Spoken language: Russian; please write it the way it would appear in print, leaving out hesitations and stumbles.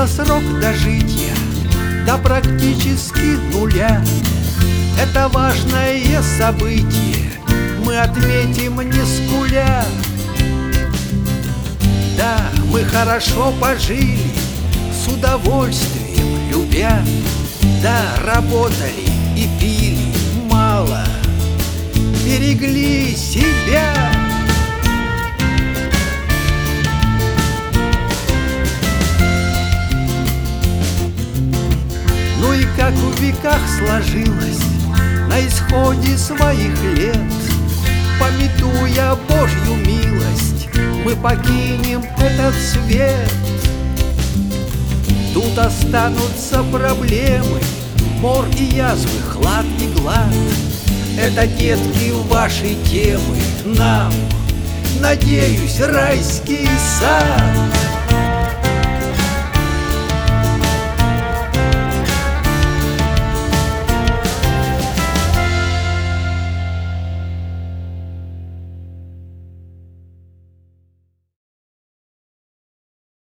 на срок дожития до практически нуля. Это важное событие мы отметим не скуля. Да, мы хорошо пожили, с удовольствием любя. Да, работали и пили мало, берегли себя. Ну и как в веках сложилось на исходе своих лет, памятуя Божью милость, мы покинем этот свет. Тут останутся проблемы, мор и язвы, хлад и глад. Это, детки, ваши темы нам, надеюсь, райский сад.